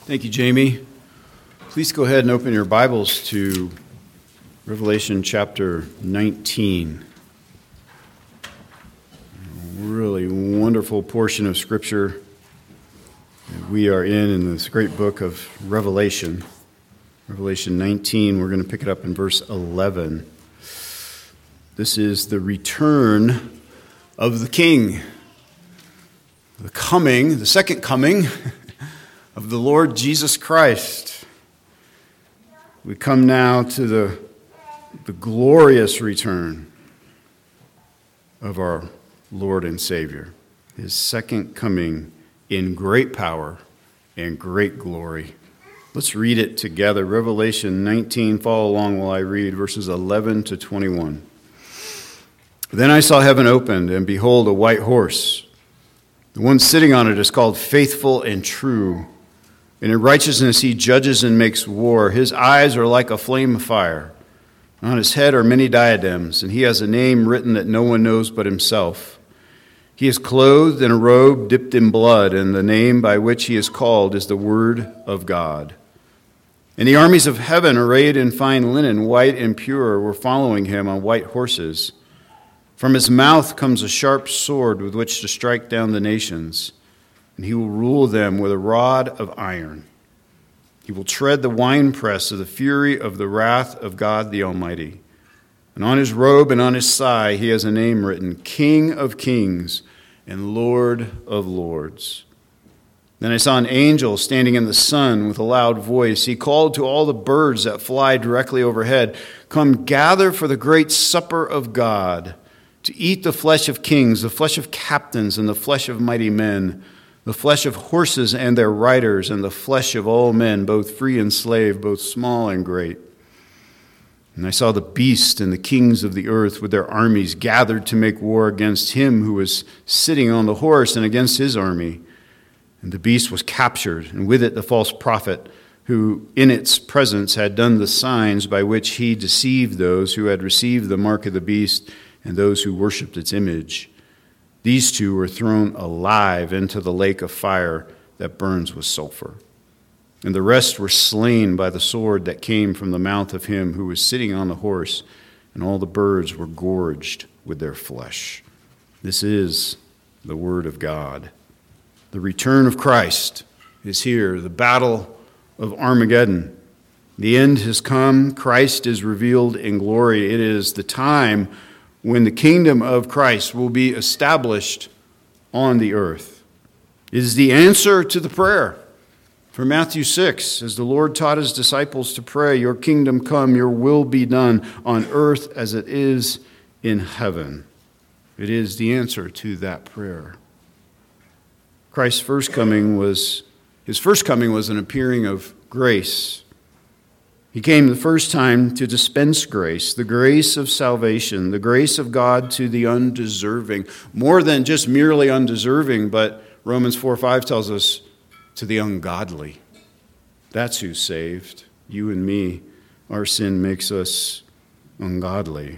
Thank you, Jamie. Please go ahead and open your Bibles to Revelation chapter 19. A really wonderful portion of Scripture that we are in this great book of Revelation. Revelation 19, we're going to pick it up in verse 11. This is the return of the King. The second coming of the Lord Jesus Christ. We come now to the glorious return of our Lord and Savior, his second coming in great power and great glory. Let's read it together. Revelation 19, follow along while I read verses 11 to 21. Then I saw heaven opened, and behold, a white horse. The one sitting on it is called Faithful and True. And in righteousness he judges and makes war. His eyes are like a flame of fire. On his head are many diadems, and he has a name written that no one knows but himself. He is clothed in a robe dipped in blood, and the name by which he is called is the Word of God. And the armies of heaven, arrayed in fine linen, white and pure, were following him on white horses. From his mouth comes a sharp sword with which to strike down the nations, and he will rule them with a rod of iron. He will tread the winepress of the fury of the wrath of God the Almighty. And on his robe and on his thigh he has a name written, King of Kings and Lord of Lords. Then I saw an angel standing in the sun with a loud voice. He called to all the birds that fly directly overhead, "Come gather for the great supper of God, to eat the flesh of kings, the flesh of captains, and the flesh of mighty men, the flesh of horses and their riders, and the flesh of all men, both free and slave, both small and great." And I saw the beast and the kings of the earth with their armies gathered to make war against him who was sitting on the horse and against his army. And the beast was captured, and with it the false prophet, who in its presence had done the signs by which he deceived those who had received the mark of the beast and those who worshipped its image. These two were thrown alive into the lake of fire that burns with sulfur. And the rest were slain by the sword that came from the mouth of him who was sitting on the horse, and all the birds were gorged with their flesh. This is the word of God. The return of Christ is here, the battle of Armageddon. The end has come. Christ is revealed in glory. It is the time when the kingdom of Christ will be established on the earth. It is the answer to the prayer from Matthew 6, as the Lord taught his disciples to pray, "Your kingdom come, your will be done on earth as it is in heaven." It is the answer to that prayer. Christ's first coming was an appearing of grace. He came the first time to dispense grace, the grace of salvation, the grace of God to the undeserving. More than just merely undeserving, but Romans 4:5 tells us to the ungodly. That's who's saved. You and me. Our sin makes us ungodly.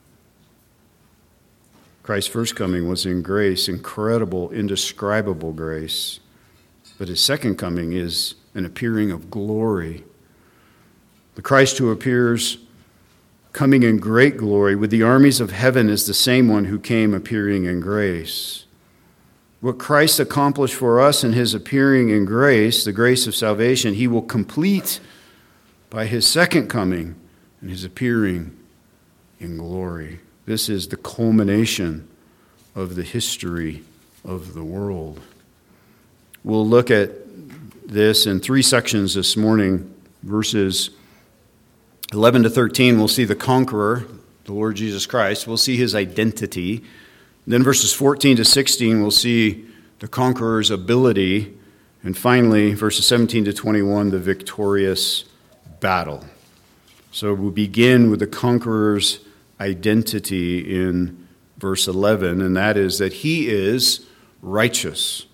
Christ's first coming was in grace, incredible, indescribable grace. But his second coming is an appearing of glory. The Christ who appears coming in great glory with the armies of heaven is the same one who came appearing in grace. What Christ accomplished for us in his appearing in grace, the grace of salvation, he will complete by his second coming and his appearing in glory. This is the culmination of the history of the world. We'll look at this in three sections this morning. Verses 11 to 13, we'll see the conqueror, the Lord Jesus Christ. We'll see his identity. Then verses 14 to 16, we'll see the conqueror's ability. And finally, verses 17 to 21, the victorious battle. So we'll begin with the conqueror's identity in verse 11, and that is that he is righteous.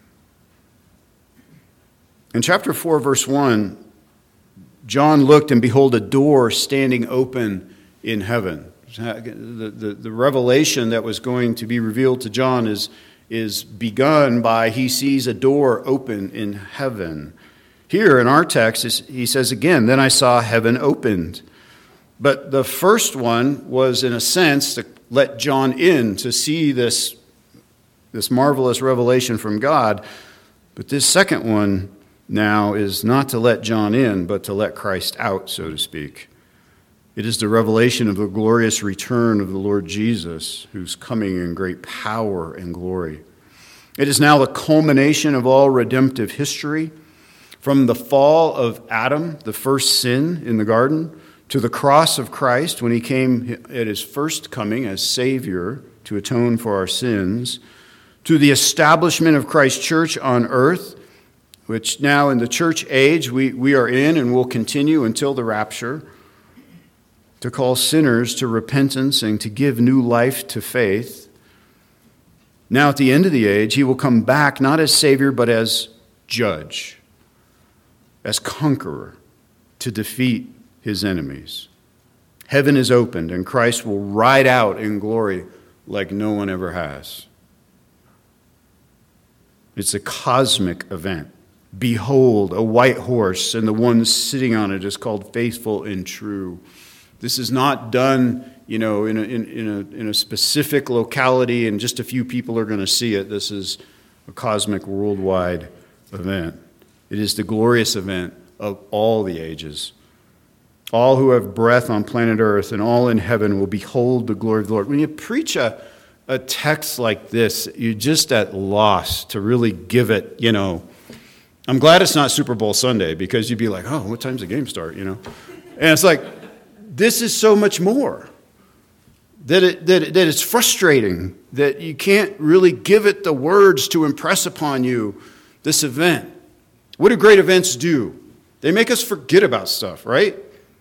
In chapter 4, verse 1, John looked, and behold, a door standing open in heaven. The revelation that was going to be revealed to John is begun by he sees a door open in heaven. Here in our text, he says again, then I saw heaven opened. But the first one was, in a sense, to let John in to see this marvelous revelation from God. But this second one now is not to let John in, but to let Christ out, so to speak. It is the revelation of the glorious return of the Lord Jesus, who's coming in great power and glory. It is now the culmination of all redemptive history, from the fall of Adam, the first sin in the garden, to the cross of Christ when he came at his first coming as Savior to atone for our sins, to the establishment of Christ's church on earth, which now in the church age we are in and will continue until the rapture, to call sinners to repentance and to give new life to faith. Now at the end of the age, he will come back not as Savior but as judge, as conqueror, to defeat his enemies. Heaven is opened and Christ will ride out in glory like no one ever has. It's a cosmic event. Behold, a white horse, and the one sitting on it is called Faithful and True. This is not done, in a specific locality, and just a few people are going to see it. This is a cosmic, worldwide event. It is the glorious event of all the ages. All who have breath on planet Earth and all in heaven will behold the glory of the Lord. When you preach a text like this, you're just at loss to really give it, I'm glad it's not Super Bowl Sunday, because you'd be like, oh, what time's the game start, And it's like, this is so much more. That it's frustrating that you can't really give it the words to impress upon you this event. What do great events do? They make us forget about stuff, right?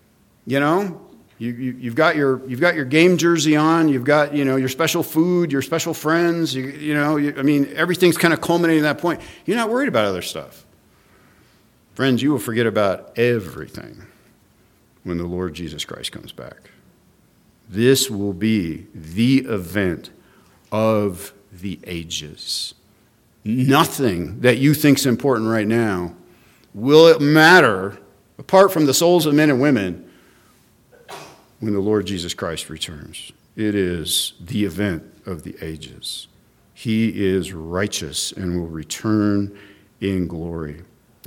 You've got your game jersey on, you've got your special food, your special friends, everything's kind of culminating at that point. You're not worried about other stuff. Friends, you will forget about everything when the Lord Jesus Christ comes back. This will be the event of the ages. Nothing that you think is important right now will it matter, apart from the souls of men and women, when the Lord Jesus Christ returns. It is the event of the ages. He is righteous and will return in glory.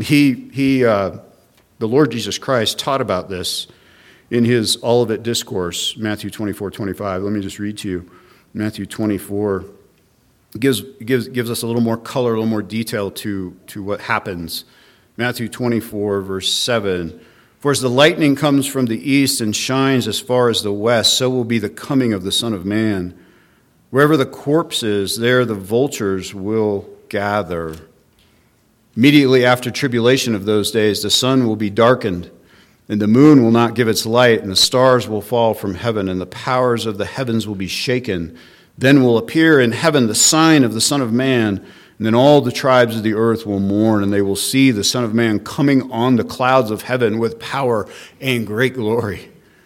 The Lord Jesus Christ taught about this in his Olivet Discourse, Matthew 24:25. Let me just read to you. Matthew 24 gives us a little more color, a little more detail to what happens. Matthew 24, verse 7. For as the lightning comes from the east and shines as far as the west, so will be the coming of the Son of Man. Wherever the corpse is, there the vultures will gather. Immediately after tribulation of those days, the sun will be darkened, and the moon will not give its light, and the stars will fall from heaven, and the powers of the heavens will be shaken. Then will appear in heaven the sign of the Son of Man, and then all the tribes of the earth will mourn, and they will see the Son of Man coming on the clouds of heaven with power and great glory.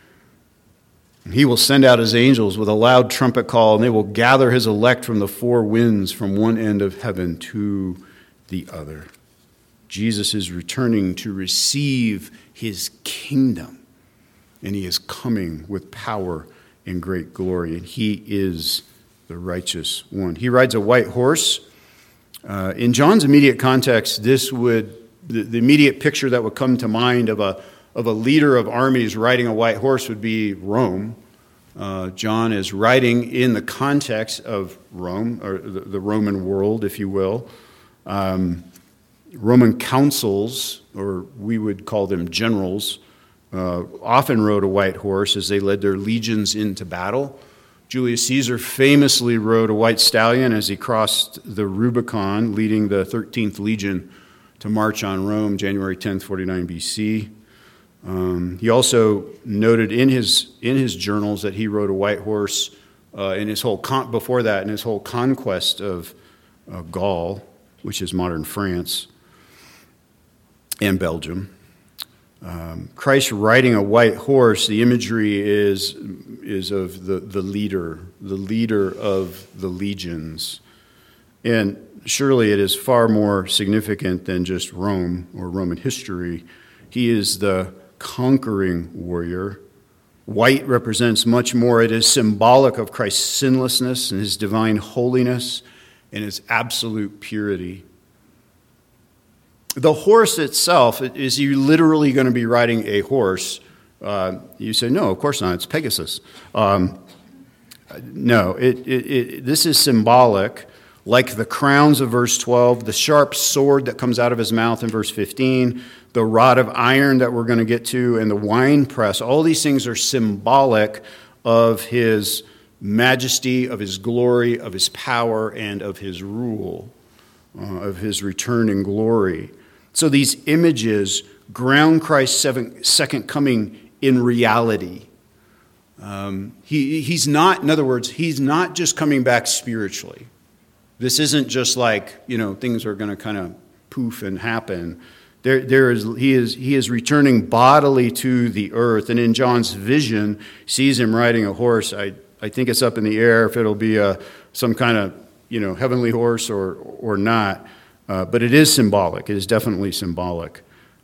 And he will send out his angels with a loud trumpet call, and they will gather his elect from the four winds, from one end of heaven to the other. Jesus is returning to receive his kingdom, and he is coming with power and great glory, and he is the righteous one. He rides a white horse. In John's immediate context, the immediate picture that would come to mind of a leader of armies riding a white horse would be Rome. John is writing in the context of Rome, or the Roman world, if you will. Roman consuls, or we would call them generals, often rode a white horse as they led their legions into battle. Julius Caesar famously rode a white stallion as he crossed the Rubicon, leading the 13th Legion to march on Rome, January 10th, 49 BC. He also noted in his journals that he rode a white horse in his whole conquest of Gaul, which is modern France, and Belgium. Christ riding a white horse, the imagery is of the leader of the legions. And surely it is far more significant than just Rome or Roman history. He is the conquering warrior. White represents much more. It is symbolic of Christ's sinlessness and his divine holiness and his absolute purity. The horse itself, is you literally going to be riding a horse? You say, no, of course not. It's Pegasus. No, this is symbolic, like the crowns of verse 12, the sharp sword that comes out of his mouth in verse 15, the rod of iron that we're going to get to, and the wine press. All these things are symbolic of his majesty, of his glory, of his power, and of his rule, of his return in glory. So these images ground Christ's second coming in reality. He's not, in other words, he's not just coming back spiritually. This isn't just like, things are going to kind of poof and happen. He is returning bodily to the earth. And in John's vision, sees him riding a horse. I think it's up in the air if it'll be some kind of, heavenly horse or not. But it is symbolic. It is definitely symbolic.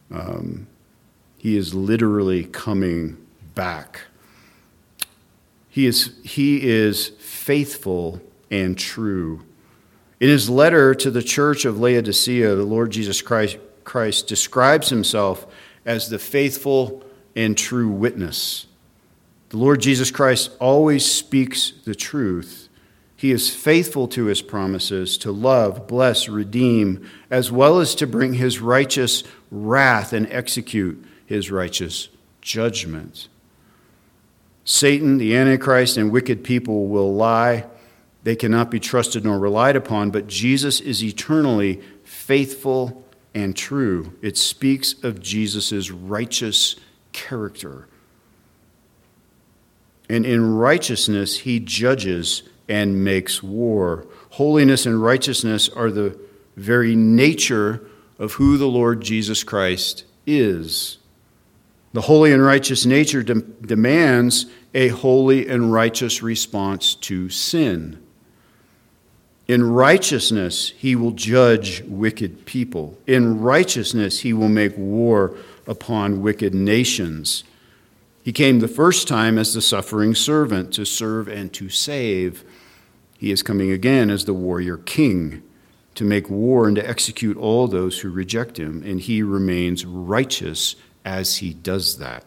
He is literally coming back. He is faithful and true. In his letter to the church of Laodicea, the Lord Jesus Christ describes himself as the faithful and true witness. The Lord Jesus Christ always speaks the truth. He is faithful to his promises to love, bless, redeem, as well as to bring his righteous wrath and execute his righteous judgment. Satan, the Antichrist, and wicked people will lie. They cannot be trusted nor relied upon, but Jesus is eternally faithful and true. It speaks of Jesus' righteous character. And in righteousness, he judges and makes war. Holiness and righteousness are the very nature of who the Lord Jesus Christ is. The holy and righteous nature demands a holy and righteous response to sin. In righteousness, he will judge wicked people. In righteousness, he will make war upon wicked nations. He came the first time as the suffering servant to serve and to save. He is coming again as the warrior king to make war and to execute all those who reject him. And he remains righteous as he does that.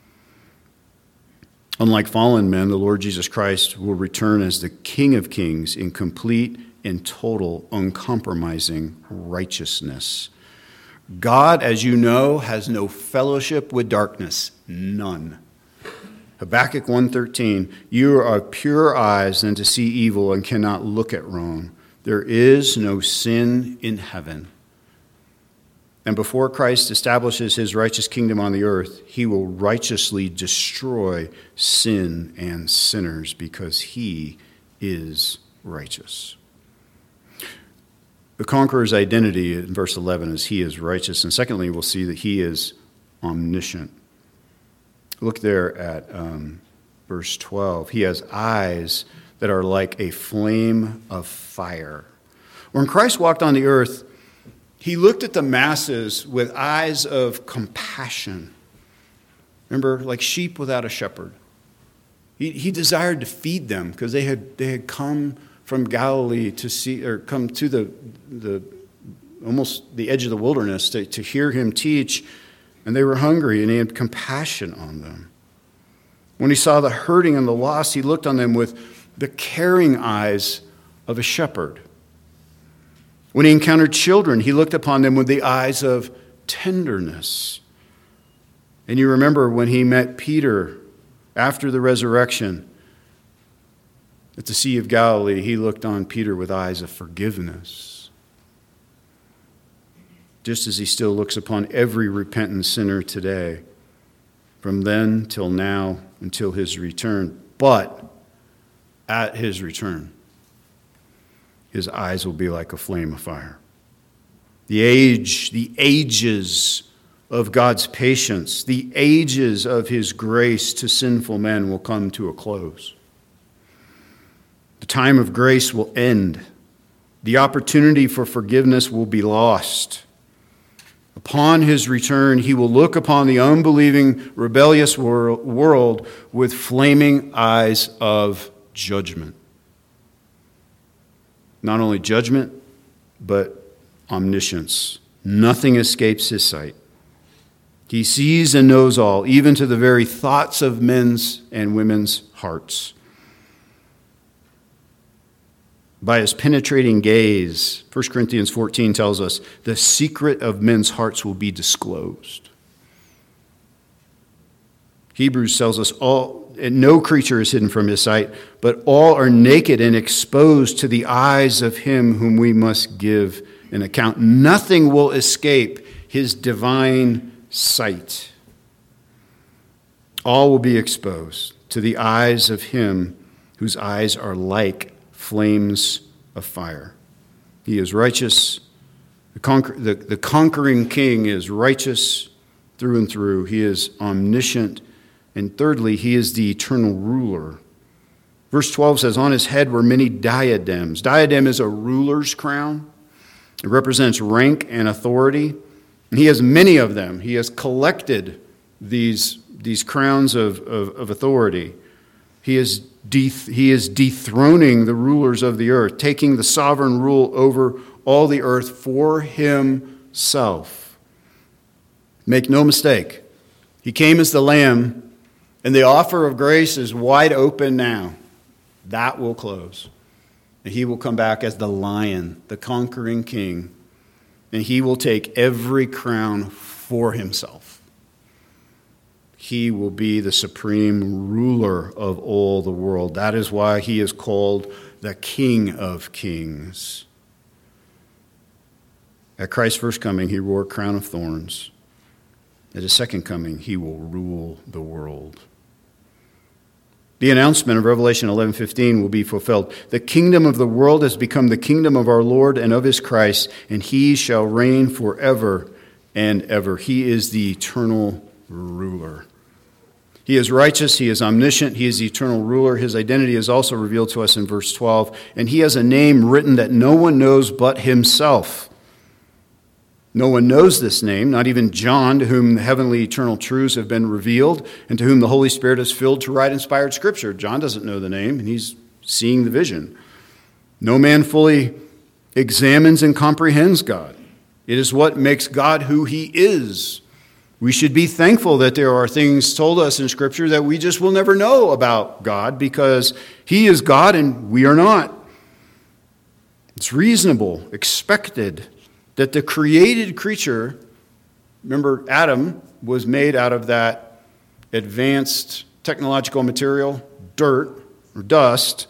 Unlike fallen men, the Lord Jesus Christ will return as the King of Kings in complete and total, uncompromising righteousness. God, as you know, has no fellowship with darkness, none. Habakkuk 1:13, you are of purer eyes than to see evil and cannot look at wrong. There is no sin in heaven. And before Christ establishes his righteous kingdom on the earth, he will righteously destroy sin and sinners because he is righteous. The conqueror's identity in verse 11 is he is righteous. And secondly, we'll see that he is omniscient. Look there at verse 12. He has eyes that are like a flame of fire. When Christ walked on the earth, he looked at the masses with eyes of compassion. Remember, like sheep without a shepherd. He desired to feed them because they had come from Galilee to see, or come to the almost the edge of the wilderness to hear him teach, and they were hungry, and he had compassion on them. When he saw the hurting and the lost, he looked on them with the caring eyes of a shepherd. When he encountered children, he looked upon them with the eyes of tenderness. And you remember when he met Peter after the resurrection at the Sea of Galilee, he looked on Peter with eyes of forgiveness. Just as he still looks upon every repentant sinner today, from then till now, until his return. But at his return, his eyes will be like a flame of fire. The ages of God's patience, the ages of his grace to sinful men will come to a close. The time of grace will end. The opportunity for forgiveness will be lost. Upon his return, he will look upon the unbelieving, rebellious world with flaming eyes of judgment. Not only judgment, but omniscience. Nothing escapes his sight. He sees and knows all, even to the very thoughts of men's and women's hearts. By his penetrating gaze, 1 Corinthians 14 tells us, the secret of men's hearts will be disclosed. Hebrews tells us no creature is hidden from his sight, but all are naked and exposed to the eyes of him whom we must give an account. Nothing will escape his divine sight. All will be exposed to the eyes of him whose eyes are like flames of fire. He is righteous. The conquering king is righteous through and through. He is omniscient. And thirdly, he is the eternal ruler. Verse 12 says, on his head were many diadems. Diadem is a ruler's crown. It represents rank and authority. And he has many of them. He has collected these crowns of authority. He is dethroning the rulers of the earth, taking the sovereign rule over all the earth for himself. Make no mistake, he came as the Lamb, and the offer of grace is wide open now. That will close. And he will come back as the Lion, the conquering King, and he will take every crown for himself. He will be the supreme ruler of all the world. That is why he is called the King of Kings. At Christ's first coming, he wore a crown of thorns. At his second coming, he will rule the world. The announcement of Revelation 11:15 will be fulfilled. The kingdom of the world has become the kingdom of our Lord and of his Christ, and he shall reign forever and ever. He is the eternal ruler. He is righteous, he is omniscient, he is the eternal ruler. His identity is also revealed to us in verse 12, and he has a name written that no one knows but himself. No one knows this name, not even John, to whom the heavenly eternal truths have been revealed, and to whom the Holy Spirit is filled to write inspired scripture. John doesn't know the name, and he's seeing the vision. No man fully examines and comprehends God. It is what makes God who he is. We should be thankful that there are things told us in Scripture that we just will never know about God, because he is God and we are not. It's reasonable, expected, that the created creature, remember Adam was made out of that advanced technological material, dirt or dust.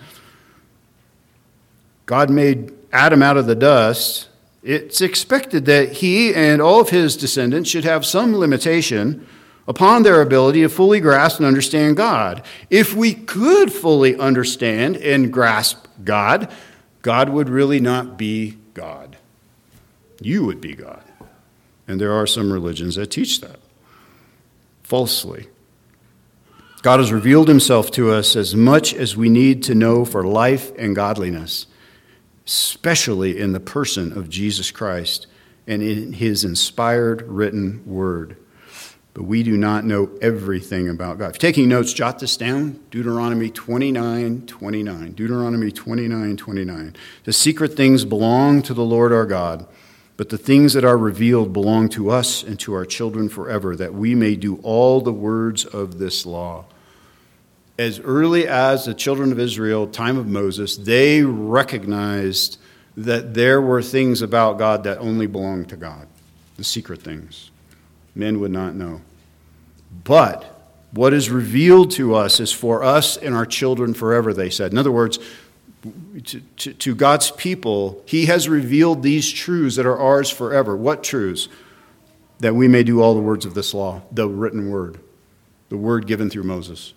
God made Adam out of the dust. It's expected that he and all of his descendants should have some limitation upon their ability to fully grasp and understand God. If we could fully understand and grasp God, God would really not be God. You would be God. And there are some religions that teach that falsely. God has revealed himself to us as much as we need to know for life and godliness, especially in the person of Jesus Christ and in his inspired written word. But we do not know everything about God. If you're taking notes, jot this down. Deuteronomy 29:29. Deuteronomy 29:29. The secret things belong to the Lord our God, but the things that are revealed belong to us and to our children forever, that we may do all the words of this law. As early as the children of Israel, time of Moses, they recognized that there were things about God that only belonged to God, the secret things. Men would not know. But what is revealed to us is for us and our children forever, they said. In other words, to God's people, he has revealed these truths that are ours forever. What truths? That we may do all the words of this law, the written word, the word given through Moses.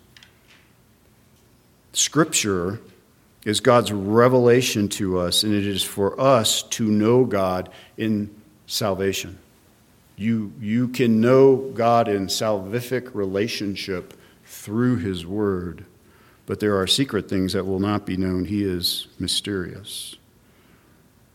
Scripture is God's revelation to us, and it is for us to know God in salvation. You can know God in salvific relationship through his word. But there are secret things that will not be known. He is mysterious.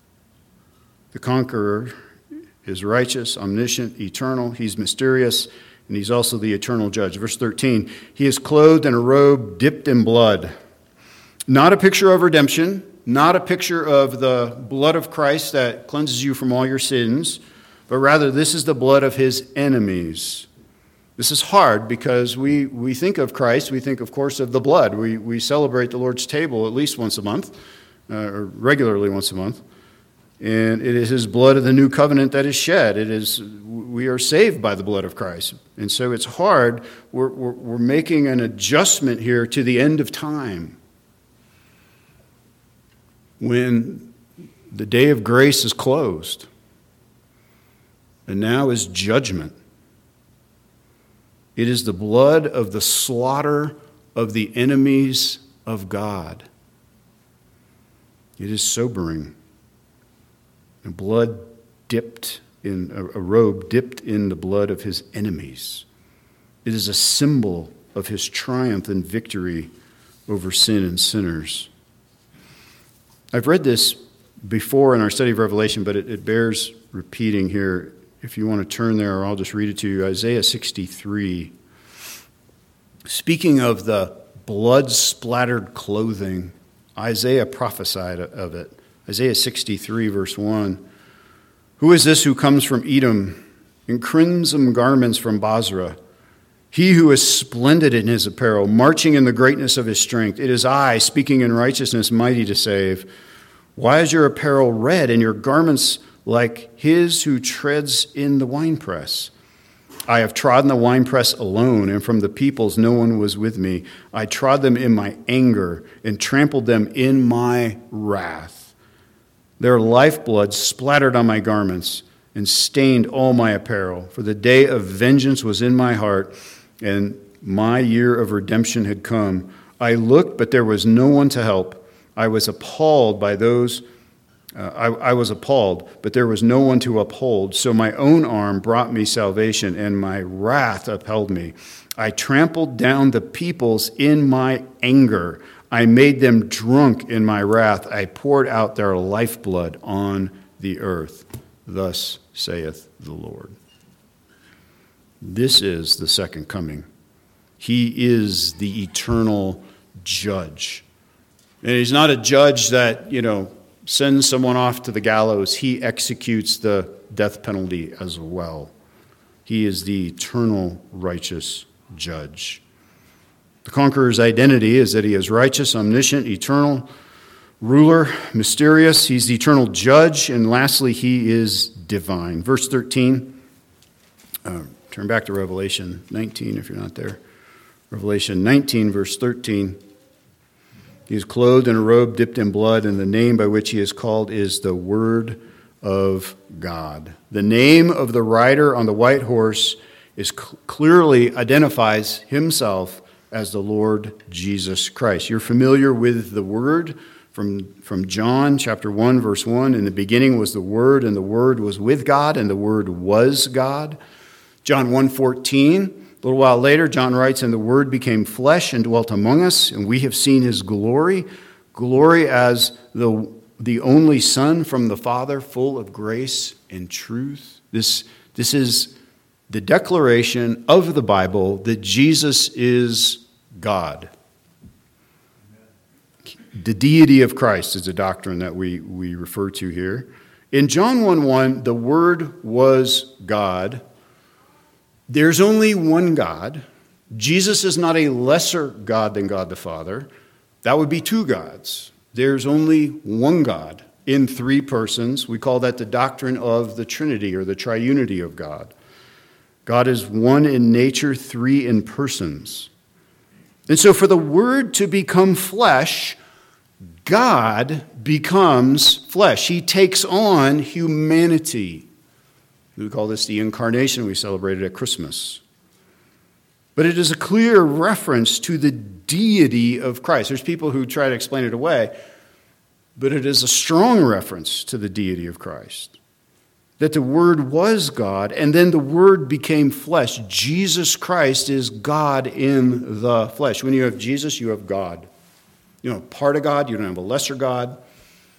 the conqueror, is righteous, omniscient, eternal. He's mysterious, and he's also the eternal judge. Verse 13, he is clothed in a robe dipped in blood. Not a picture of redemption, not a picture of the blood of Christ that cleanses you from all your sins, but rather this is the blood of his enemies. This is hard because we think of Christ, we think, of course, of the blood. We celebrate the Lord's table at least once a month, or regularly once a month. And it is his blood of the new covenant that is shed. We are saved by the blood of Christ. And so it's hard. We're making an adjustment here to the end of time, when the day of grace is closed. And now is judgment. It is the blood of the slaughter of the enemies of God. It is sobering. A blood dipped in a robe dipped in the blood of his enemies. It is a symbol of his triumph and victory over sin and sinners. I've read this before in our study of Revelation, but it bears repeating here. If you want to turn there, or I'll just read it to you. Isaiah 63. Speaking of the blood-splattered clothing, Isaiah prophesied of it. Isaiah 63, verse 1. Who is this who comes from Edom in crimson garments from Basra? He who is splendid in his apparel, marching in the greatness of his strength. It is I, speaking in righteousness, mighty to save. Why is your apparel red and your garments like his who treads in the winepress? I have trodden the winepress alone, and from the peoples no one was with me. I trod them in my anger and trampled them in my wrath. Their lifeblood splattered on my garments and stained all my apparel. For the day of vengeance was in my heart, and my year of redemption had come. I looked, but there was no one to help. I was appalled by those. I was appalled, but there was no one to uphold. So my own arm brought me salvation, and my wrath upheld me. I trampled down the peoples in my anger. I made them drunk in my wrath. I poured out their lifeblood on the earth. Thus saith the Lord. This is the second coming. He is the eternal judge. And he's not a judge that, sends someone off to the gallows. He executes the death penalty as well. He is the eternal righteous judge. The conqueror's identity is that he is righteous, omniscient, eternal, ruler, mysterious. He's the eternal judge. And lastly, he is divine. Verse 13. Turn back to Revelation 19 if you're not there. Revelation 19, verse 13. He is clothed in a robe dipped in blood, and the name by which he is called is the Word of God. The name of the rider on the white horse clearly identifies himself as the Lord Jesus Christ. You're familiar with the Word from John chapter 1, verse 1. In the beginning was the Word, and the Word was with God, and the Word was God. John 1:14. A little while later, John writes, and the Word became flesh and dwelt among us, and we have seen his glory as the only Son from the Father, full of grace and truth. This is the declaration of the Bible that Jesus is God. The deity of Christ is a doctrine that we refer to here. In John 1:1, the Word was God. There's only one God. Jesus is not a lesser God than God the Father. That would be two gods. There's only one God in three persons. We call that the doctrine of the Trinity or the triunity of God. God is one in nature, three in persons. And so for the Word to become flesh, God becomes flesh. He takes on humanity. We call this the incarnation. We celebrated at Christmas. But it is a clear reference to the deity of Christ. There's people who try to explain it away, but it is a strong reference to the deity of Christ. That the Word was God, and then the Word became flesh. Jesus Christ is God in the flesh. When you have Jesus, you have God. You don't have part of God. You don't have a lesser God.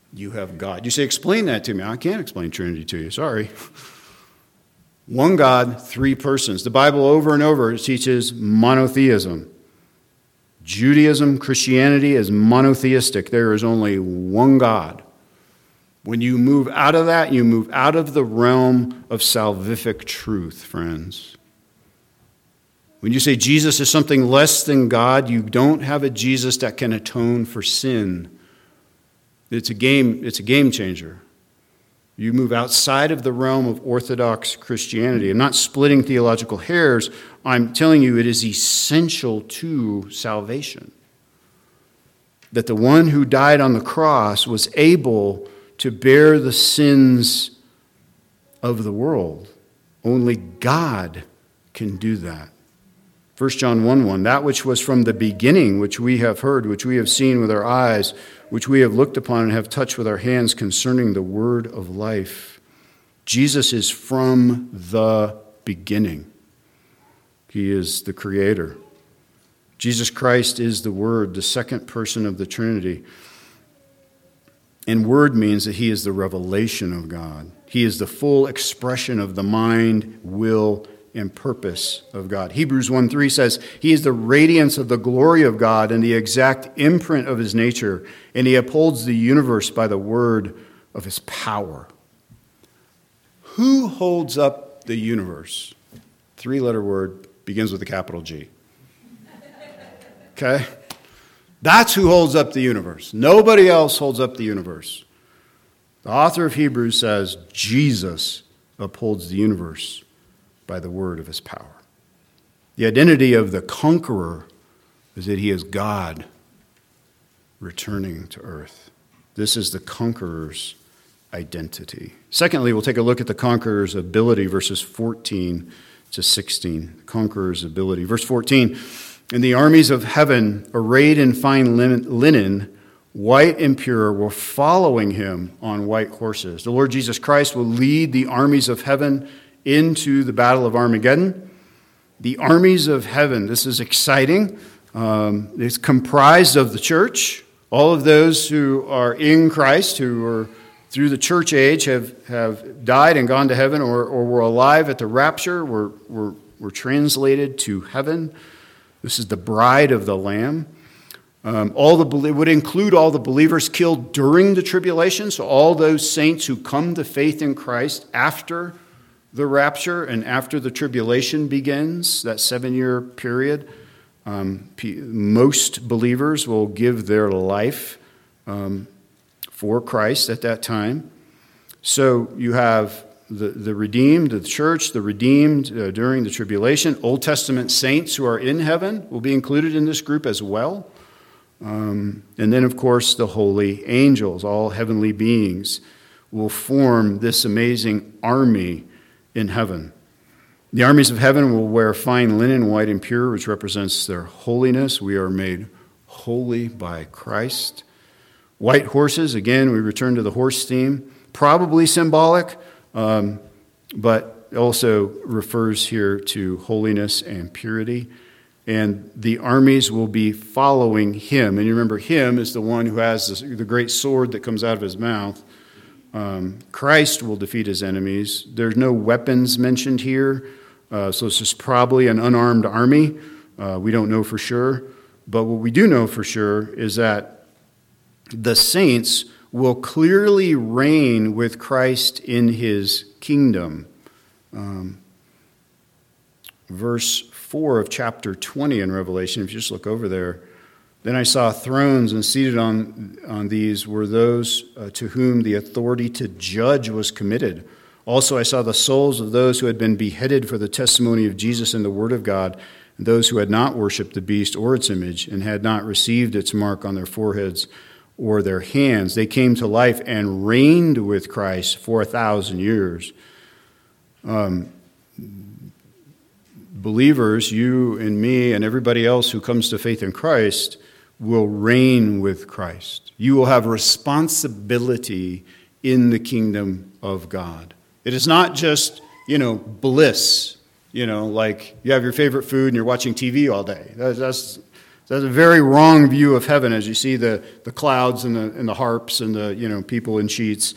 you have God. You say, explain that to me. I can't explain Trinity to you. Sorry. One God, three persons. The Bible over and over teaches monotheism. Judaism, Christianity is monotheistic. There is only one God. When you move out of that, you move out of the realm of salvific truth, friends. When you say Jesus is something less than God, you don't have a Jesus that can atone for sin. It's a game changer. You move outside of the realm of Orthodox Christianity. I'm not splitting theological hairs. I'm telling you it is essential to salvation. That the one who died on the cross was able to bear the sins of the world. Only God can do that. 1 John 1:1, that which was from the beginning, which we have heard, which we have seen with our eyes, which we have looked upon and have touched with our hands concerning the word of life. Jesus is from the beginning. He is the creator. Jesus Christ is the Word, the second person of the Trinity. And Word means that he is the revelation of God. He is the full expression of the mind, will, and purpose of God. Hebrews 1:3 says, he is the radiance of the glory of God and the exact imprint of his nature, and he upholds the universe by the word of his power. Who holds up the universe? Three-letter word, begins with a capital G. Okay? That's who holds up the universe. Nobody else holds up the universe. The author of Hebrews says, Jesus upholds the universe by the word of his power. The identity of the conqueror is that he is God returning to earth. This is the conqueror's identity. Secondly, we'll take a look at the conqueror's ability, verses 14 to 16. The conqueror's ability. Verse 14, and the armies of heaven, arrayed in fine linen, white and pure, were following him on white horses. The Lord Jesus Christ will lead the armies of heaven into the battle of Armageddon. The armies of heaven, this is exciting. It's comprised of the church. All of those who are in Christ, who are through the church age, have died and gone to heaven, or were alive at the rapture, were translated to heaven. This is the bride of the Lamb. It would include all the believers killed during the tribulation, so all those saints who come to faith in Christ after the rapture and after the tribulation begins, that 7-year period. Most believers will give their life for Christ at that time. So you have the redeemed, the church, the redeemed during the tribulation. Old Testament saints who are in heaven will be included in this group as well. And then, of course, the holy angels, all heavenly beings, will form this amazing army in heaven. The armies of heaven will wear fine linen, white and pure, which represents their holiness. We are made holy by Christ. White horses, again, we return to the horse theme, probably symbolic, but also refers here to holiness and purity. And the armies will be following him. And you remember, him is the one who has the great sword that comes out of his mouth. Christ will defeat his enemies. There's no weapons mentioned here, so this is probably an unarmed army. We don't know for sure. But what we do know for sure is that the saints will clearly reign with Christ in his kingdom. Verse 4 of chapter 20 in Revelation, if you just look over there, then I saw thrones, and seated on these were those to whom the authority to judge was committed. Also I saw the souls of those who had been beheaded for the testimony of Jesus and the word of God, and those who had not worshipped the beast or its image, and had not received its mark on their foreheads or their hands. They came to life and reigned with Christ for 1,000 years. Believers, you and me and everybody else who comes to faith in Christ, will reign with Christ. You will have responsibility in the kingdom of God. It is not just, bliss, like you have your favorite food and you're watching TV all day. That's That's a very wrong view of heaven as you see the clouds and the harps and the people in sheets.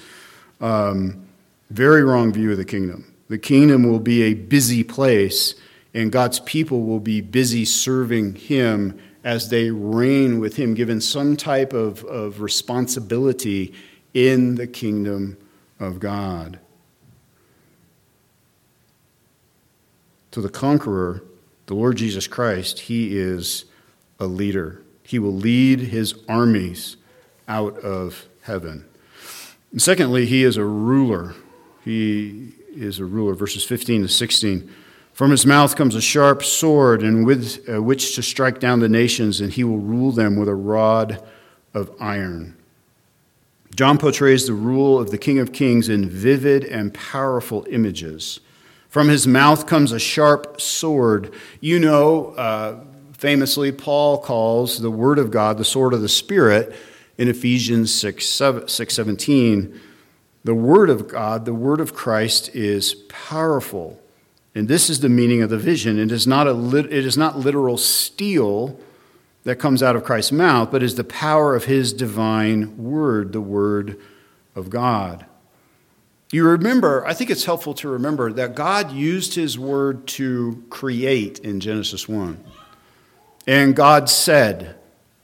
Very wrong view of the kingdom. The kingdom will be a busy place, and God's people will be busy serving him as they reign with him, given some type of responsibility in the kingdom of God. To the conqueror, the Lord Jesus Christ, he is a leader. He will lead his armies out of heaven. And secondly, he is a ruler. He is a ruler. Verses 15 to 16. From his mouth comes a sharp sword, and with which to strike down the nations, and he will rule them with a rod of iron. John portrays the rule of the King of Kings in vivid and powerful images. From his mouth comes a sharp sword. Famously, Paul calls the word of God the sword of the Spirit in Ephesians 6:17. The word of God, the word of Christ, is powerful. And this is the meaning of the vision. It is not literal steel that comes out of Christ's mouth, but is the power of his divine word, the word of God. You remember, I think it's helpful to remember that God used his word to create in Genesis 1. And God said,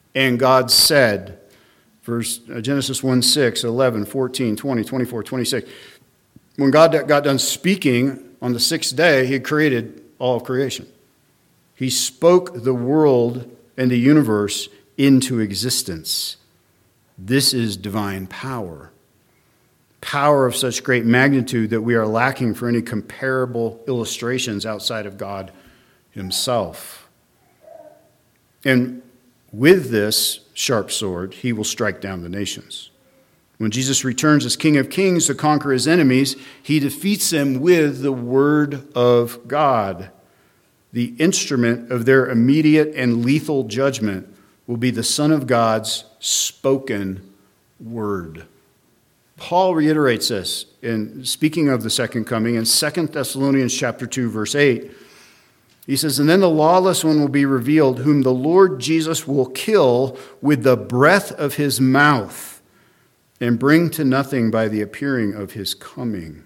Genesis 1, 6, 11, 14, 20, 24, 26. When God got done speaking on the sixth day, he had created all of creation. He spoke the world and the universe into existence. This is divine power. Power of such great magnitude that we are lacking for any comparable illustrations outside of God himself. And with this sharp sword, he will strike down the nations. When Jesus returns as King of Kings to conquer his enemies, he defeats them with the word of God. The instrument of their immediate and lethal judgment will be the Son of God's spoken word. Paul reiterates this in speaking of the second coming in 2 Thessalonians chapter 2, verse 8. He says, "And then the lawless one will be revealed, whom the Lord Jesus will kill with the breath of his mouth and bring to nothing by the appearing of his coming."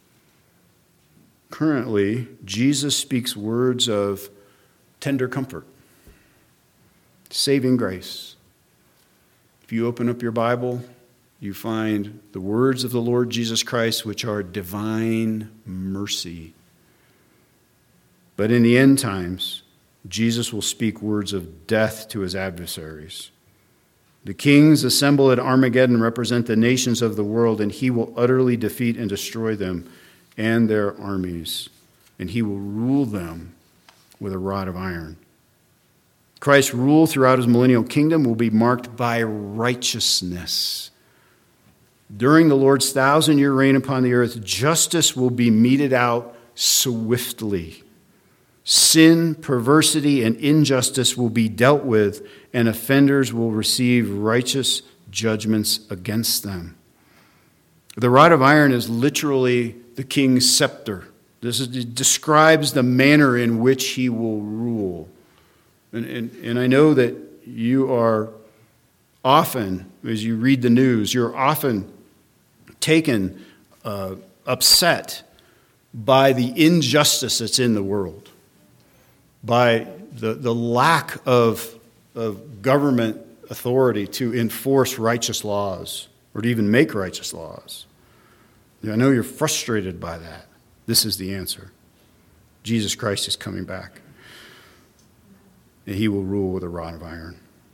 Currently, Jesus speaks words of tender comfort, saving grace. If you open up your Bible, you find the words of the Lord Jesus Christ, which are divine mercy. But in the end times, Jesus will speak words of death to his adversaries. The kings assembled at Armageddon represent the nations of the world, and he will utterly defeat and destroy them and their armies, and he will rule them with a rod of iron. Christ's rule throughout his millennial kingdom will be marked by righteousness. During the Lord's 1,000-year reign upon the earth, justice will be meted out swiftly. Sin, perversity, and injustice will be dealt with, and offenders will receive righteous judgments against them. The rod of iron is literally the king's scepter. It describes the manner in which he will rule. And I know that you are often, as you read the news, you're often taken upset by the injustice that's in the world, by the lack of government authority to enforce righteous laws or to even make righteous laws. I know you're frustrated by that. This is the answer. Jesus Christ is coming back, and he will rule with a rod of iron.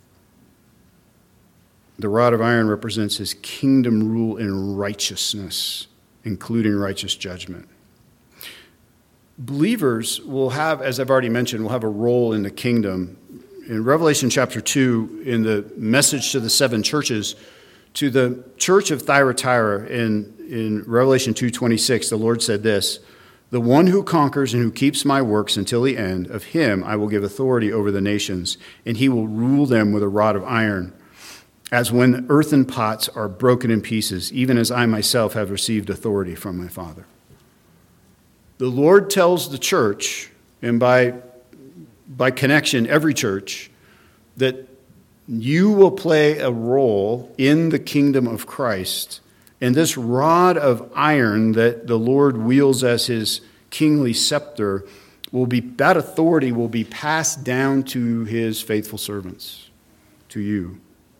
The rod of iron represents his kingdom rule in righteousness, including righteous judgment. Believers will have, as I've already mentioned, will have a role in the kingdom. In Revelation chapter 2, in the message to the seven churches, to the church of Thyatira in Revelation 2:26, the Lord said this, "The one who conquers and who keeps my works until the end, of him I will give authority over the nations, and he will rule them with a rod of iron, as when the earthen pots are broken in pieces, even as I myself have received authority from my Father." The Lord tells the church, and by connection, every church, that you will play a role in the kingdom of Christ, and this rod of iron that the Lord wields as his kingly scepter that authority will be passed down to his faithful servants, to you.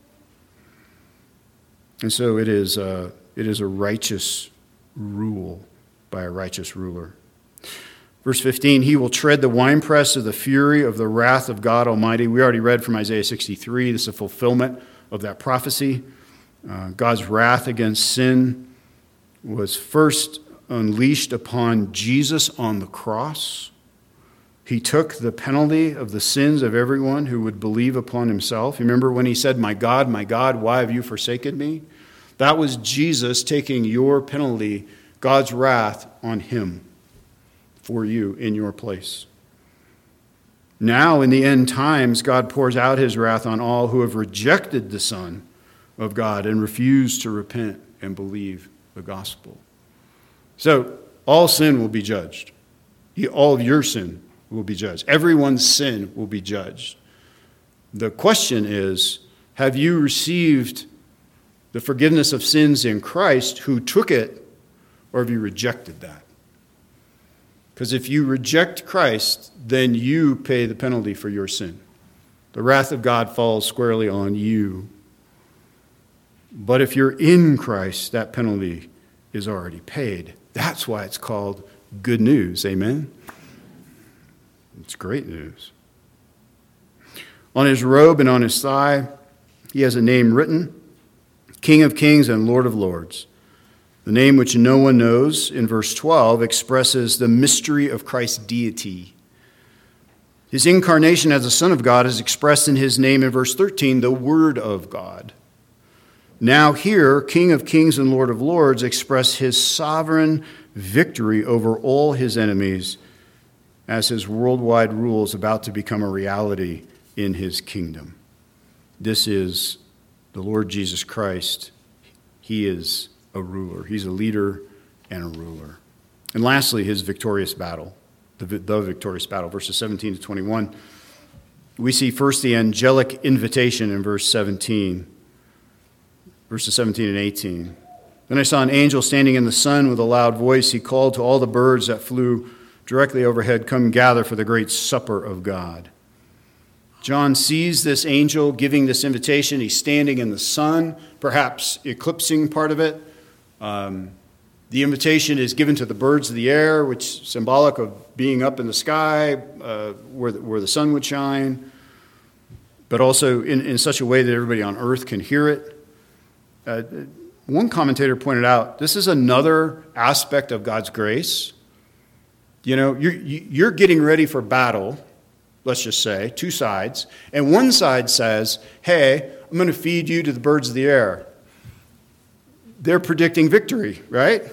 And so it is a righteous rule by a righteous ruler. Verse 15, he will tread the winepress of the fury of the wrath of God Almighty. We already read from Isaiah 63. This is a fulfillment of that prophecy. God's wrath against sin was first unleashed upon Jesus on the cross. He took the penalty of the sins of everyone who would believe upon himself. You remember when he said, my God, why have you forsaken me? That was Jesus taking your penalty, God's wrath, on him for you in your place. Now, in the end times, God pours out his wrath on all who have rejected the Son of God and refused to repent and believe the gospel. So, all sin will be judged. All of your sin will be judged. Everyone's sin will be judged. The question is, have you received the forgiveness of sins in Christ who took it, or have you rejected that? Because if you reject Christ, then you pay the penalty for your sin. The wrath of God falls squarely on you. But if you're in Christ, that penalty is already paid. That's why it's called good news. Amen? It's great news. On his robe and on his thigh, he has a name written, King of Kings and Lord of Lords. The name which no one knows, in verse 12, expresses the mystery of Christ's deity. His incarnation as the Son of God is expressed in his name in verse 13, the Word of God. Now here, King of Kings and Lord of Lords express his sovereign victory over all his enemies as his worldwide rule is about to become a reality in his kingdom. This is the Lord Jesus Christ. He is a ruler. He's a leader and a ruler. And lastly, his victorious battle, the victorious battle, verses 17 to 21. We see first the angelic invitation in verse 17, verses 17 and 18. Then I saw an angel standing in the sun with a loud voice. He called to all the birds that flew directly overhead, come gather for the great supper of God. John sees this angel giving this invitation. He's standing in the sun, perhaps eclipsing part of it. The invitation is given to the birds of the air, which is symbolic of being up in the sky where the sun would shine, but also in such a way that everybody on earth can hear it. One commentator pointed out, this is another aspect of God's grace. You know, you're getting ready for battle, let's just say, two sides, and one side says, hey, I'm going to feed you to the birds of the air. They're predicting victory, right?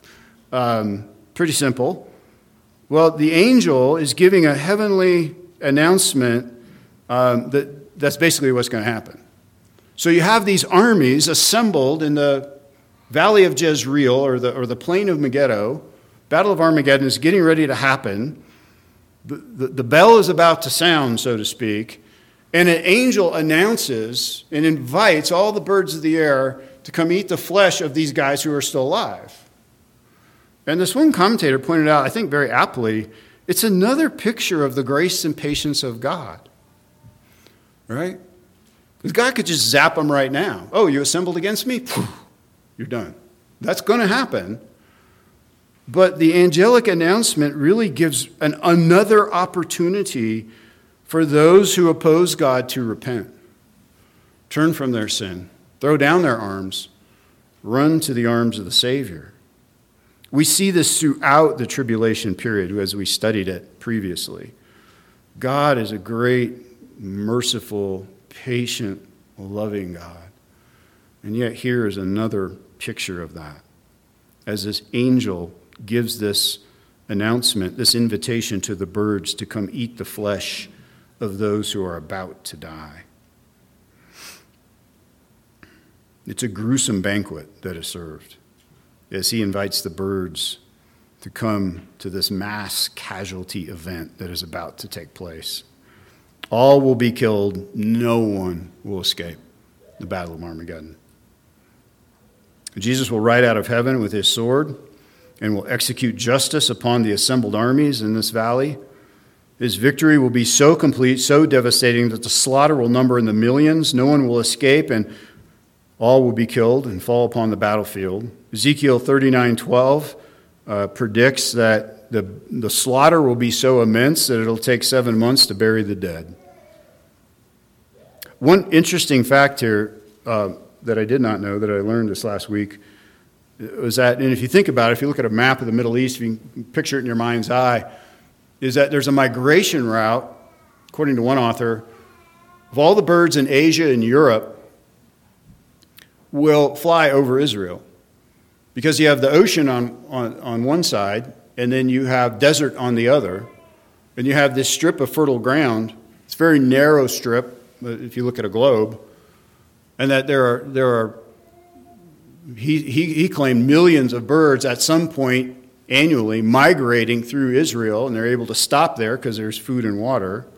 Pretty simple. Well, the angel is giving a heavenly announcement that's basically what's going to happen. So you have these armies assembled in the valley of Jezreel or the plain of Megiddo. Battle of Armageddon is getting ready to happen. The bell is about to sound, so to speak, and an angel announces and invites all the birds of the air to come eat the flesh of these guys who are still alive. And this one commentator pointed out, I think very aptly, it's another picture of the grace and patience of God. Right? Because God could just zap them right now. Oh, you assembled against me? You're done. That's going to happen. But the angelic announcement really gives another opportunity for those who oppose God to repent, turn from their sin, throw down their arms, run to the arms of the Savior. We see this throughout the tribulation period as we studied it previously. God is a great, merciful, patient, loving God. And yet here is another picture of that. As this angel gives this announcement, this invitation to the birds to come eat the flesh of those who are about to die. It's a gruesome banquet that is served as he invites the birds to come to this mass casualty event that is about to take place. All will be killed. No one will escape the battle of Armageddon. Jesus will ride out of heaven with his sword and will execute justice upon the assembled armies in this valley. His victory will be so complete, so devastating, that the slaughter will number in the millions. No one will escape, and all will be killed and fall upon the battlefield. Ezekiel 39:12 predicts that the slaughter will be so immense that it'll take 7 months to bury the dead. One interesting fact here that I did not know, that I learned this last week, was that, and if you think about it, if you look at a map of the Middle East, if you can picture it in your mind's eye, is that there's a migration route, according to one author, of all the birds in Asia and Europe will fly over Israel. Because you have the ocean on one side, and then you have desert on the other, and you have this strip of fertile ground. It's a very narrow strip, if you look at a globe, and that there are he claimed millions of birds at some point annually migrating through Israel, and they're able to stop there because there's food and water.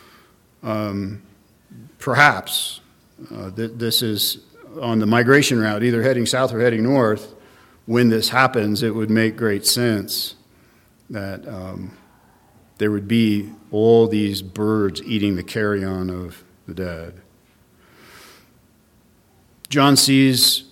Perhaps this is on the migration route, either heading south or heading north. When this happens, it would make great sense that there would be all these birds eating the carrion of the dead. John sees,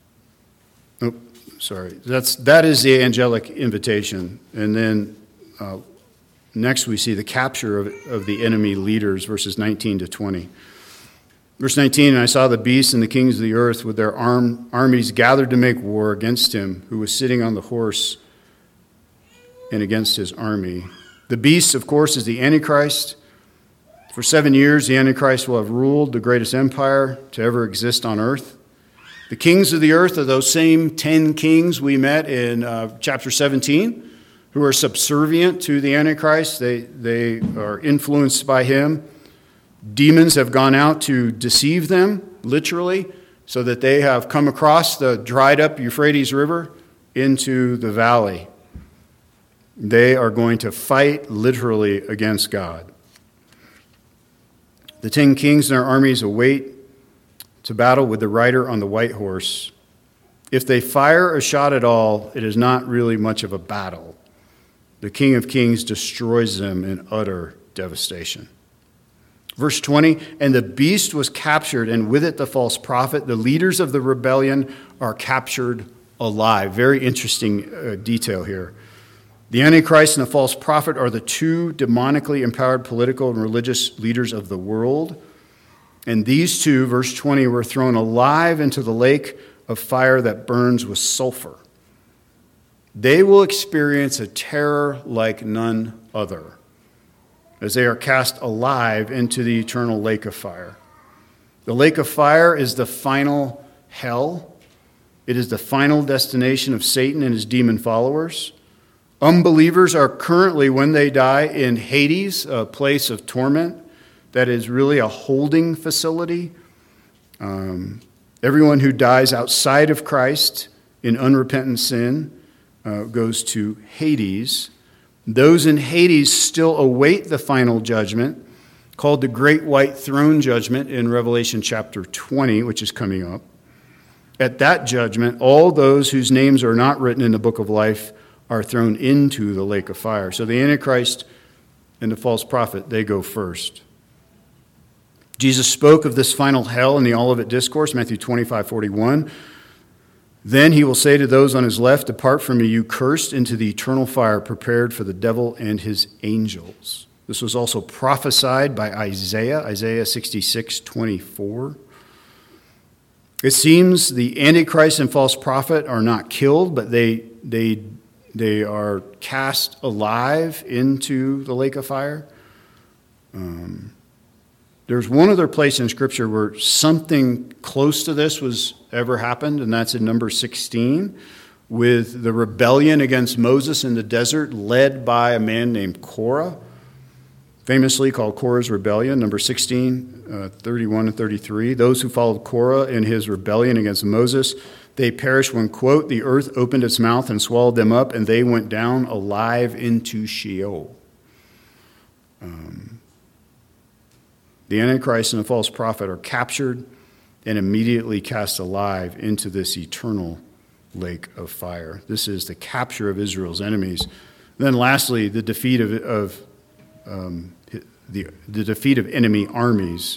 that is the angelic invitation. And then next we see the capture of the enemy leaders, verses 19 to 20. Verse 19, and I saw the beasts and the kings of the earth with their armies gathered to make war against him who was sitting on the horse and against his army. The beast, of course, is the Antichrist. For 7 years, the Antichrist will have ruled the greatest empire to ever exist on earth. The kings of the earth are those same 10 kings we met in chapter 17, who are subservient to the Antichrist. They are influenced by him. Demons have gone out to deceive them, literally, so that they have come across the dried up Euphrates River into the valley. They are going to fight literally against God. The 10 kings and their armies await to battle with the rider on the white horse. If they fire a shot at all, it is not really much of a battle. The King of Kings destroys them in utter devastation. Verse 20, and the beast was captured, and with it the false prophet. The leaders of the rebellion are captured alive. Very interesting detail here. The Antichrist and the false prophet are the two demonically empowered political and religious leaders of the world. And these two, verse 20, were thrown alive into the lake of fire that burns with sulfur. They will experience a terror like none other, as they are cast alive into the eternal lake of fire. The lake of fire is the final hell. It is the final destination of Satan and his demon followers. Unbelievers are currently, when they die, in Hades, a place of torment that is really a holding facility. Everyone who dies outside of Christ in unrepentant sin goes to Hades. Those in Hades still await the final judgment, called the Great White Throne Judgment in Revelation chapter 20, which is coming up. At that judgment, all those whose names are not written in the book of life are thrown into the lake of fire. So the Antichrist and the false prophet, they go first. Jesus spoke of this final hell in the Olivet Discourse, Matthew 25:41. Then he will say to those on his left, depart from me, you cursed, into the eternal fire prepared for the devil and his angels. This was also prophesied by Isaiah 66:24. It seems the Antichrist and false prophet are not killed, but they are cast alive into the lake of fire. There's one other place in Scripture where something close to this was ever happened, and that's in Numbers 16, with the rebellion against Moses in the desert, led by a man named Korah, famously called Korah's Rebellion, Numbers 16, 31 and 33. Those who followed Korah in his rebellion against Moses, they perished when, quote, the earth opened its mouth and swallowed them up, and they went down alive into Sheol. the Antichrist and the false prophet are captured and immediately cast alive into this eternal lake of fire. This is the capture of Israel's enemies. Then lastly, the defeat of enemy armies.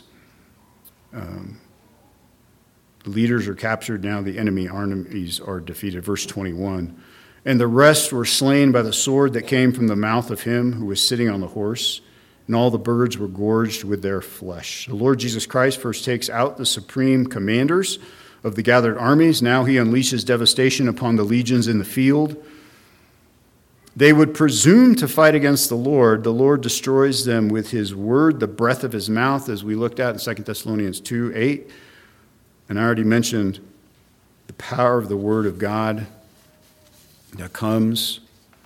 The leaders are captured, now the enemy armies are defeated. Verse 21. And the rest were slain by the sword that came from the mouth of him who was sitting on the horse, and all the birds were gorged with their flesh. The Lord Jesus Christ first takes out the supreme commanders of the gathered armies. Now he unleashes devastation upon the legions in the field. They would presume to fight against the Lord. The Lord destroys them with his word, the breath of his mouth, as we looked at in 2 Thessalonians 2:8. And I already mentioned the power of the word of God that comes.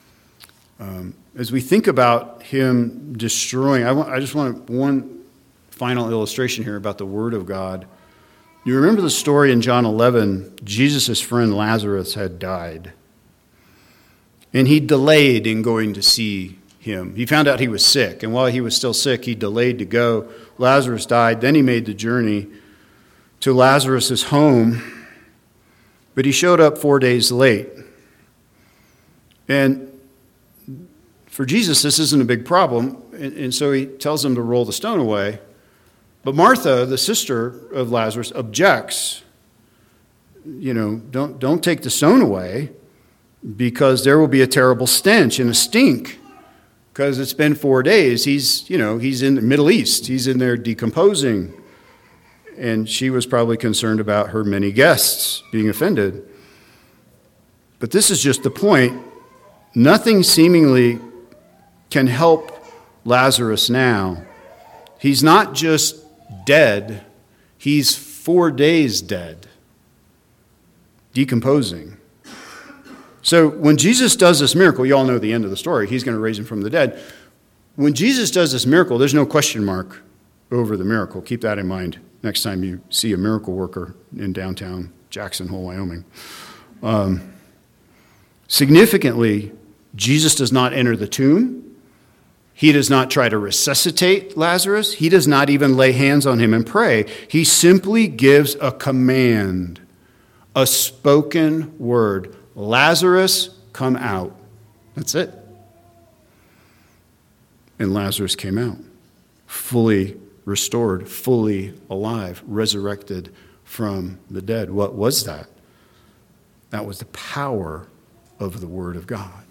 As we think about him destroying, I just want one final illustration here about the word of God. You remember the story in John 11, Jesus' friend Lazarus had died. And he delayed in going to see him. He found out he was sick, and while he was still sick, he delayed to go. Lazarus died, then he made the journey to Lazarus' home, but he showed up 4 days late. And for Jesus, this isn't a big problem, and so he tells them to roll the stone away. But Martha, the sister of Lazarus, objects. Don't take the stone away, because there will be a terrible stench and a stink, because it's been 4 days. He's in the Middle East. He's in there decomposing. And she was probably concerned about her many guests being offended. But this is just the point. Nothing seemingly can help Lazarus now. He's not just dead. He's 4 days dead, decomposing. So when Jesus does this miracle, you all know the end of the story. He's going to raise him from the dead. When Jesus does this miracle, there's no question mark over the miracle. Keep that in mind next time you see a miracle worker in downtown Jackson Hole, Wyoming. Significantly, Jesus does not enter the tomb. He does not try to resuscitate Lazarus. He does not even lay hands on him and pray. He simply gives a command, a spoken word. Lazarus, come out. That's it. And Lazarus came out, fully restored, fully alive, resurrected from the dead. What was that? That was the power of the Word of God.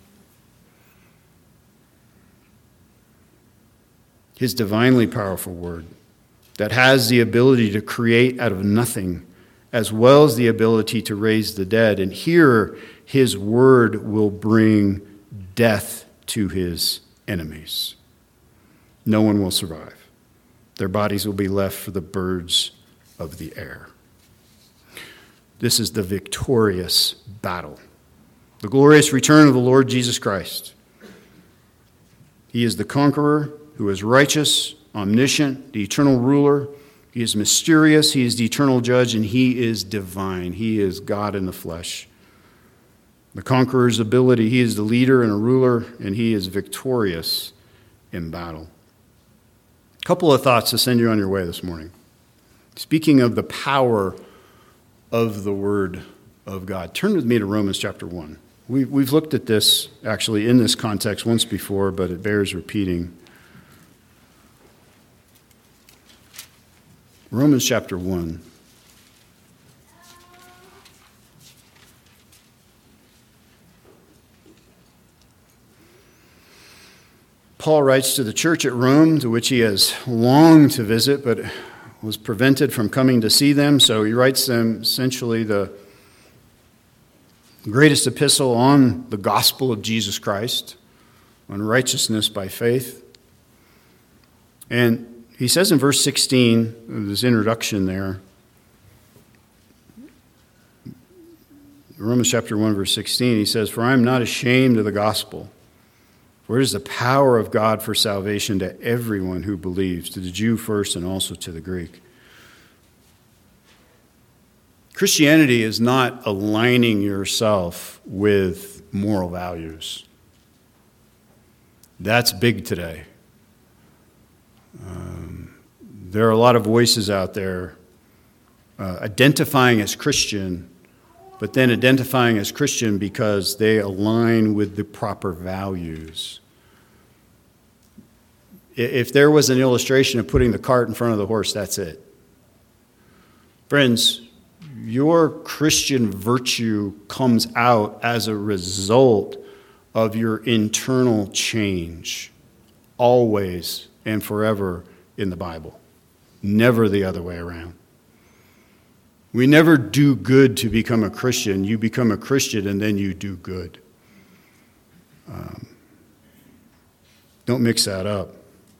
His divinely powerful Word that has the ability to create out of nothing, as well as the ability to raise the dead. And here, his word will bring death to his enemies. No one will survive. Their bodies will be left for the birds of the air. This is the victorious battle, the glorious return of the Lord Jesus Christ. He is the conqueror who is righteous, omniscient, the eternal ruler. He is mysterious, he is the eternal judge, and he is divine. He is God in the flesh. The conqueror's ability, he is the leader and a ruler, and he is victorious in battle. A couple of thoughts to send you on your way this morning. Speaking of the power of the Word of God, turn with me to Romans chapter 1. We've looked at this actually in this context once before, but it bears repeating. Romans chapter 1. Paul writes to the church at Rome, to which he has longed to visit, but was prevented from coming to see them. So he writes them essentially the greatest epistle on the gospel of Jesus Christ, on righteousness by faith. And he says in verse 16, this introduction there, Romans chapter 1, verse 16, he says, "For I am not ashamed of the gospel, for it is the power of God for salvation to everyone who believes, to the Jew first and also to the Greek." Christianity is not aligning yourself with moral values. That's big today. There are a lot of voices out there identifying as Christian, but then identifying as Christian because they align with the proper values. If there was an illustration of putting the cart in front of the horse, that's it. Friends, your Christian virtue comes out as a result of your internal change, always and forever in the Bible. Never the other way around. We never do good to become a Christian. You become a Christian and then you do good. Don't mix that up.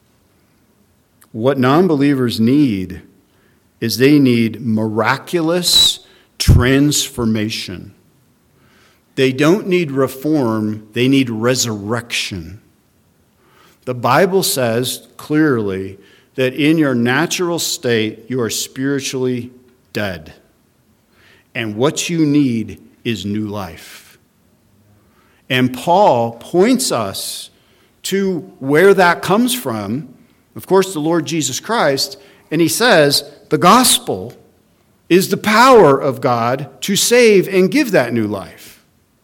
What non-believers need is they need miraculous transformation. They don't need reform, they need resurrection. The Bible says clearly that in your natural state, you are spiritually dead. And what you need is new life. And Paul points us to where that comes from. Of course, the Lord Jesus Christ. And he says, the gospel is the power of God to save and give that new life.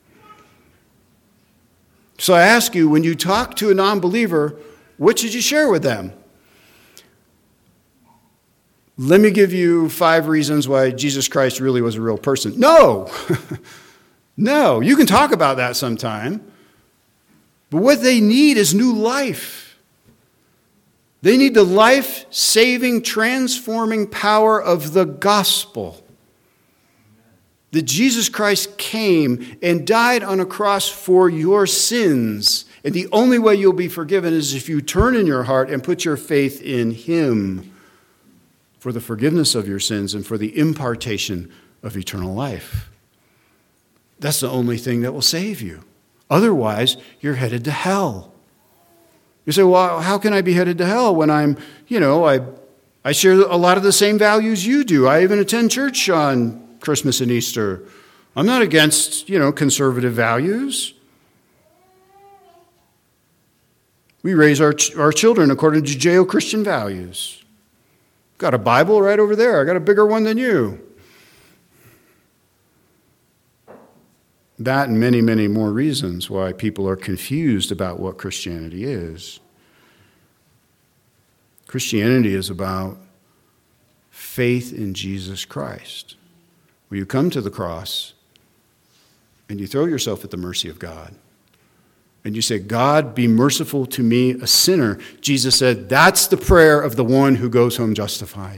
So I ask you, when you talk to a non-believer, what should you share with them? Let me give you 5 reasons why Jesus Christ really was a real person. No! No, you can talk about that sometime. But what they need is new life. They need the life-saving, transforming power of the gospel. That Jesus Christ came and died on a cross for your sins. And the only way you'll be forgiven is if you turn in your heart and put your faith in him for the forgiveness of your sins and for the impartation of eternal life. That's the only thing that will save you. Otherwise, you're headed to hell. You say, well, how can I be headed to hell when I share a lot of the same values you do. I even attend church on Christmas and Easter. I'm not against, conservative values. We raise our children according to Judeo-Christian values. Got a Bible right over there. I got a bigger one than you. That and many, many more reasons why people are confused about what Christianity is. Christianity is about faith in Jesus Christ, where you come to the cross and you throw yourself at the mercy of God. And you say, God, be merciful to me, a sinner. Jesus said, that's the prayer of the one who goes home justified.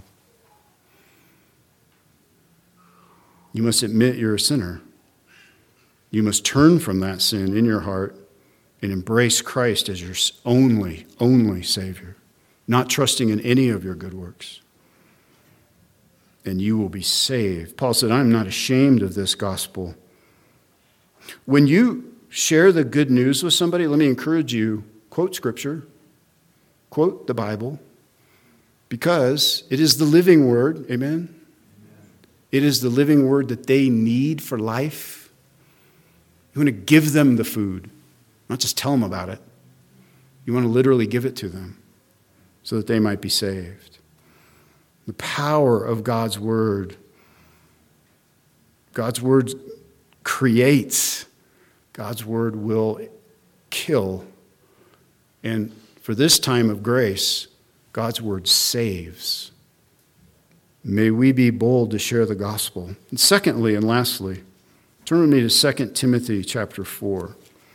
You must admit you're a sinner. You must turn from that sin in your heart and embrace Christ as your only Savior, not trusting in any of your good works. And you will be saved. Paul said, I'm not ashamed of this gospel. When you share the good news with somebody, let me encourage you, quote Scripture, quote the Bible, because it is the living word, amen? It is the living word that they need for life. You want to give them the food, not just tell them about it. You want to literally give it to them so that they might be saved. The power of God's word. God's word creates. God's word will kill. And for this time of grace, God's word saves. May we be bold to share the gospel. And secondly and lastly, turn with me to 2 Timothy chapter 4.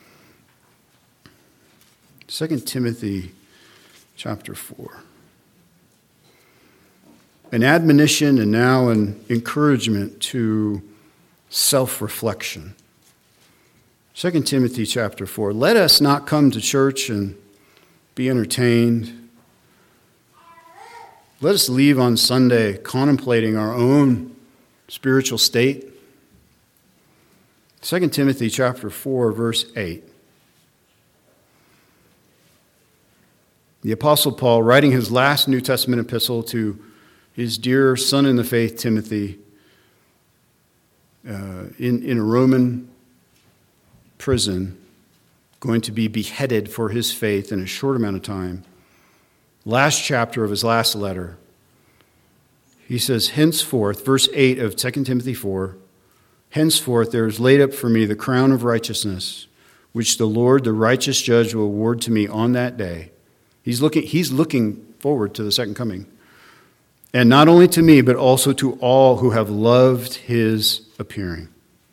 2 Timothy chapter 4. An admonition and now an encouragement to self-reflection. 2 Timothy chapter 4. Let us not come to church and be entertained. Let us leave on Sunday contemplating our own spiritual state. 2 Timothy chapter 4, verse 8. The Apostle Paul, writing his last New Testament epistle to his dear son in the faith, Timothy, in a Roman prison, going to be beheaded for his faith in a short amount of time. Last chapter of his last letter. He says, henceforth, verse 8 of 2 Timothy 4, henceforth there is laid up for me the crown of righteousness, which the Lord, the righteous judge, will award to me on that day. He's looking forward to the second coming. And not only to me, but also to all who have loved his appearing.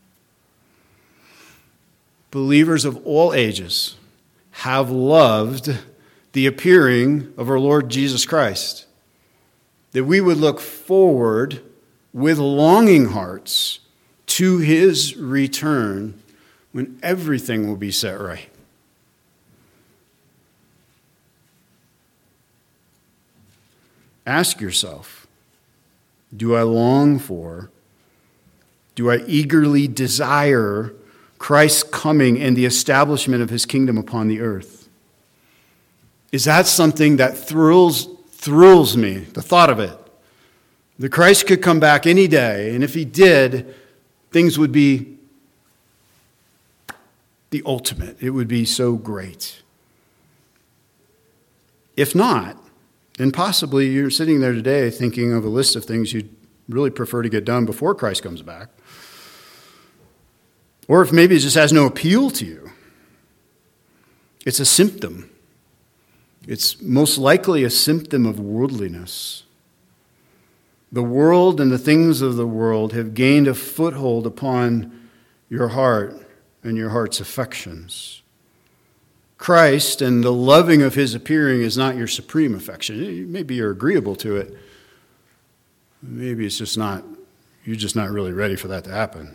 Believers of all ages have loved the appearing of our Lord Jesus Christ. That we would look forward with longing hearts to his return when everything will be set right. Ask yourself, do I long for, do I eagerly desire Christ's coming and the establishment of his kingdom upon the earth? Is that something that thrills me, the thought of it? That Christ could come back any day, and if he did, things would be the ultimate. It would be so great. If not, then possibly you're sitting there today thinking of a list of things you'd really prefer to get done before Christ comes back. Or if maybe it just has no appeal to you. It's a symptom. It's most likely a symptom of worldliness. The world and the things of the world have gained a foothold upon your heart and your heart's affections. Christ and the loving of his appearing is not your supreme affection. Maybe you're agreeable to it. Maybe it's just not, you're just not really ready for that to happen.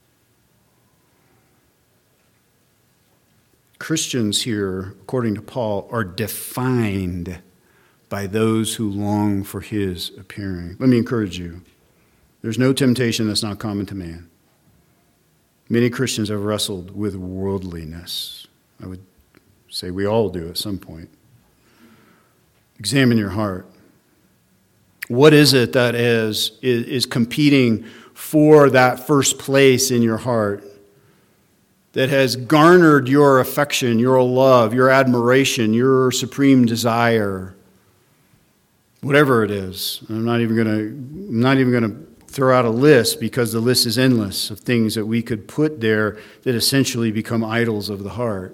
Christians here, according to Paul, are defined by those who long for his appearing. Let me encourage you. There's no temptation that's not common to man. Many Christians have wrestled with worldliness. I would say we all do at some point. Examine your heart. What is it that is competing for that first place in your heart, that has garnered your affection, your love, your admiration, your supreme desire? Whatever it is. I'm not even going to throw out a list, because the list is endless of things that we could put there that essentially become idols of the heart.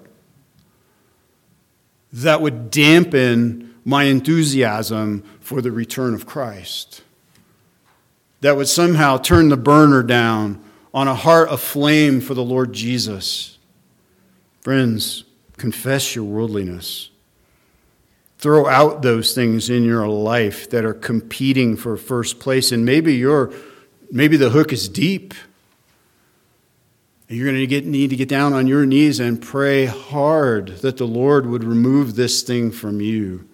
That would dampen my enthusiasm for the return of Christ. That would somehow turn the burner down on a heart aflame for the Lord Jesus. Friends, confess your worldliness. Throw out those things in your life that are competing for first place. And maybe the hook is deep. You're going to need to get down on your knees and pray hard that the Lord would remove this thing from you.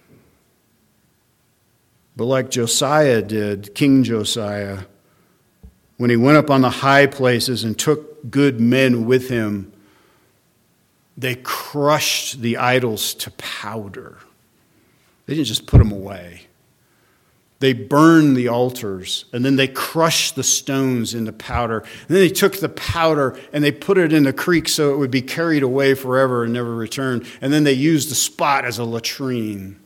But like Josiah did, King Josiah, when he went up on the high places and took good men with him, they crushed the idols to powder. They didn't just put them away. They burned the altars, and then they crushed the stones into powder. And then they took the powder and they put it in the creek so it would be carried away forever and never return. And then they used the spot as a latrine.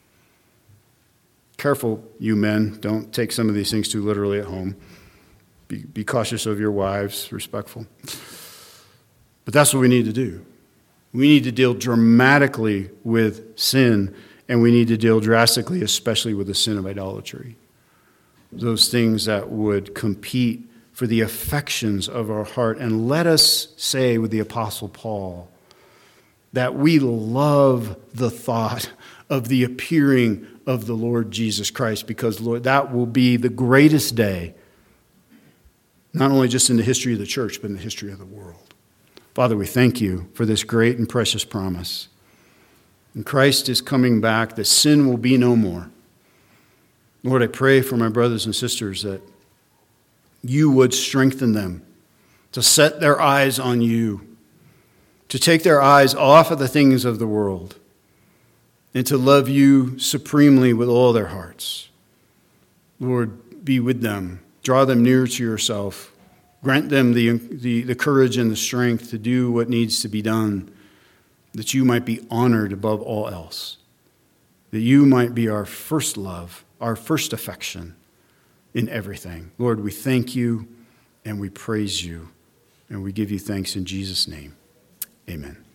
Careful, you men. Don't take some of these things too literally at home. Be cautious of your wives, respectful. But that's what we need to do. We need to deal dramatically with sin, and we need to deal drastically, especially with the sin of idolatry. Those things that would compete for the affections of our heart. And let us say with the Apostle Paul that we love the thought of the appearing of the Lord Jesus Christ, because, Lord, that will be the greatest day, not only just in the history of the church, but in the history of the world. Father, we thank you for this great and precious promise. And Christ is coming back, that sin will be no more. Lord, I pray for my brothers and sisters that you would strengthen them to set their eyes on you, to take their eyes off of the things of the world, and to love you supremely with all their hearts. Lord, be with them. Draw them near to yourself. Grant them the courage and the strength to do what needs to be done, that you might be honored above all else, that you might be our first love, our first affection, in everything. Lord, we thank you and we praise you and we give you thanks in Jesus' name. Amen.